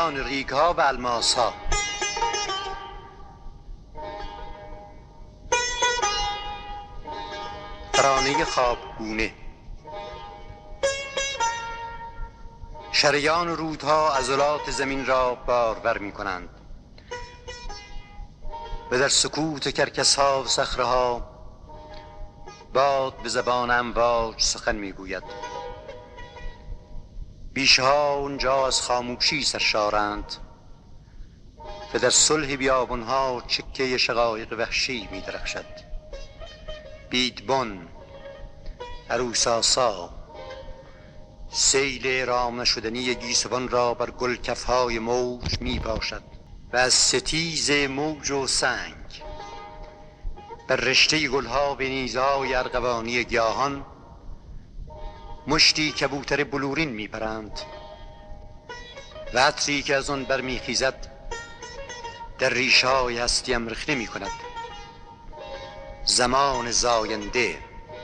میان ریگ‌ها و الماس‌ها. ترانه خوابگونه. شریان رودها عضلات زمین را بارور می کنند و در سکوت کرکس‌ها و صخره‌ها باد به زبان امواج سخن می گوید. بیشه‌ها اونجا از خاموشی سرشارند و در صلح بیابان‌ها چکه شقایق وحشی می درخشد. بیدبن، عروساسا، سیل رام نشدنی گیسوان را بر گلکف‌های موج می باشد و از ستیز موج و سنگ بر رشته گلها به نیزهای ارغوانی گیاهان مشتی کبوتر بلورین می پرند و عطری که از آن برمی خیزد در ریشه‌های هستیم رخنه می کند. زمان زاینده،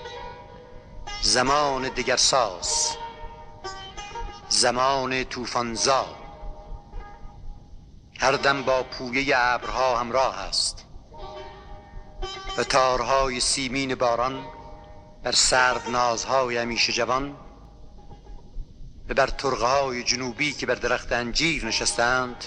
زمان دگرساز، زمان طوفان‌زا هر دم با پویه ابرها همراه است و تارهای سیمین باران بر سرونازهای همیشه جوان و بر ترقه‌های جنوبی که بر درخت انجیر نشستند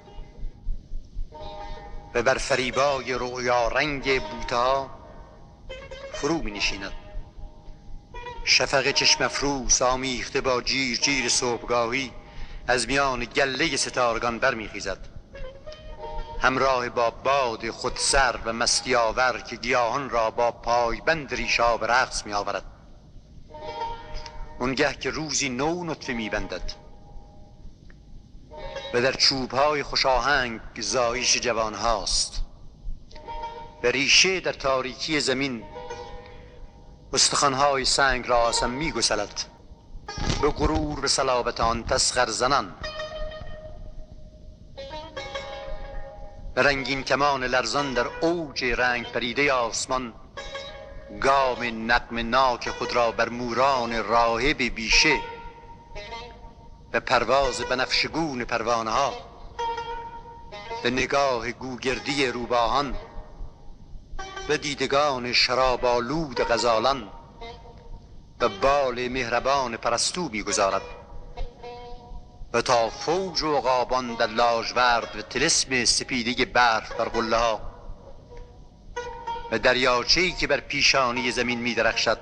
و بر فریبای رؤیارنگ بوته‌ها فرو می نشیند. شفق چشم افروز آمیخته با جیر جیر صبحگاهی از میان گله ستارگان برمی خیزد، همراه با باد خودسر و مستی آور که گیاهان را با پایبند ریش‌ها به رقص می آورد. اونگه که روزی نو نطفه می بندد و در چوب‌های خوشاهنگ زایش جوان هاست و ریشه در تاریکی زمین استخوان‌های سنگ را آسم می گسلد. به غرور به صلابت آن تسخر زنان و رنگین کمان لرزان در اوج رنگ پریده آسمان گام نغمه ناک خود را بر موران راهب بیشه و پرواز بنفشگون پروانه ها و نگاه گوگردی روباهان و دیدگان شراب‌آلود غزالان و بال مهربان پرستو می‌گذارد و تا فوج و عقابان در لاژورد و طلسم سپیده برف بر قله‌ها و دریاچه‌ای که بر پیشانی زمین می‌درخشد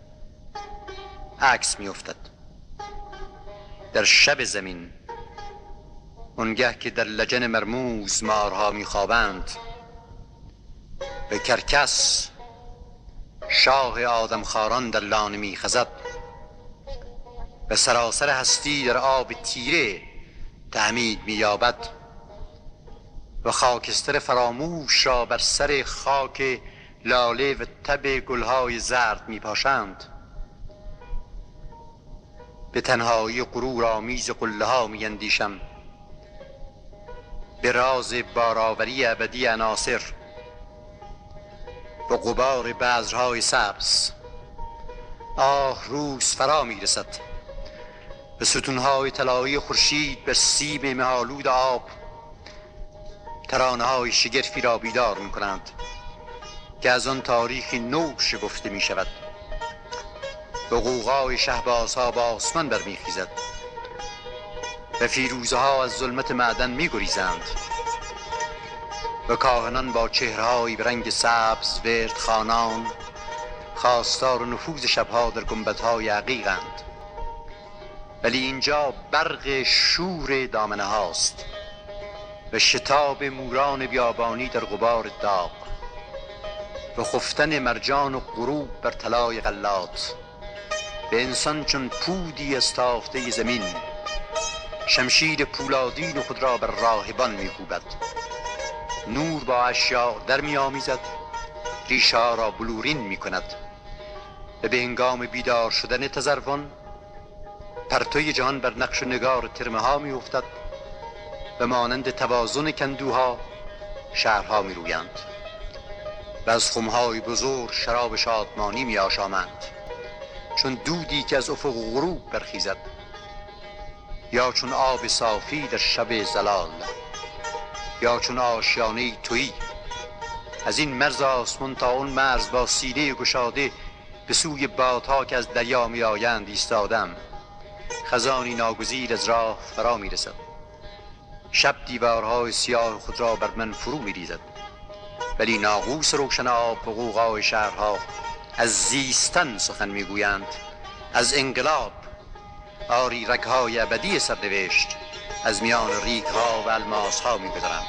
عکس می‌افتد. در شب زمین، آنگه که در لجن مرموز مارها می‌خوابند و کرکس شاه آدمخواران در لانه می‌خزد و سراسر هستی در آب تیره تعمید می‌یابد و خاکستر فراموش را بر سر خاک لاله و تب گلهای زرد می‌پاشند. به تنهایی غرور آمیز قله‌ها می‌اندیشم، به راز بارآوری ابدی عناصر و غبار بذرهای سبز. آه، روز فرا می‌رسد و ستونهای طلایی خورشید بر سیم مه‌آلود آب ترانه‌های شگرفی را بیدار می‌کنند که از آن تاریخی نو شکفته می‌شود و غوغای شهبازها با آسمان برمیخیزد و فیروزه‌ها از ظلمت معدن می‌گریزند و کاهنان با چهره‌هایی به رنگ سبز وردخوانان خواستار نفوذ شب‌ها در گنبدهای عقیقند. ولی اینجا برق شور دامنه هاست و شتاب موران بیابانی در غبار داغ و خفتن مرجان و غروب بر طلای غلات به انسان چون پودی از تافته زمین شمشیر پولادین خود را بر راهبان می‌کوبد. نور با اشیاء در می‌آمیزد، ریشه‌ها را بلورین می‌کند و به هنگام بیدار شدن تزروان پرتوی جهان بر نقش و نگار ترمه‌ها می‌افتد و مانند توازن کندوها شهرها می‌رویند و از خم‌های بزرگ شراب شادمانی می‌آشامند چون دودی که از افق غروب برخیزد یا چون آب صافی در شب زلال، یا چون آشیانه تویی. از این مرز آسمان تا اون مرز با سینه گشاده به سوی بادها که از دریا می آیند ایستادم. خزانی ناگزیر از راه فرا می رسد. شب دیوارهای سیاه خود را بر من فرو می ریزد. ولی ناقوس روشن آب و غوغای شهرها از زیستن سخن می گویند، از انقلاب. آری رگهای ابدی سرنوشت از میان ریگها و الماسها می گذرند.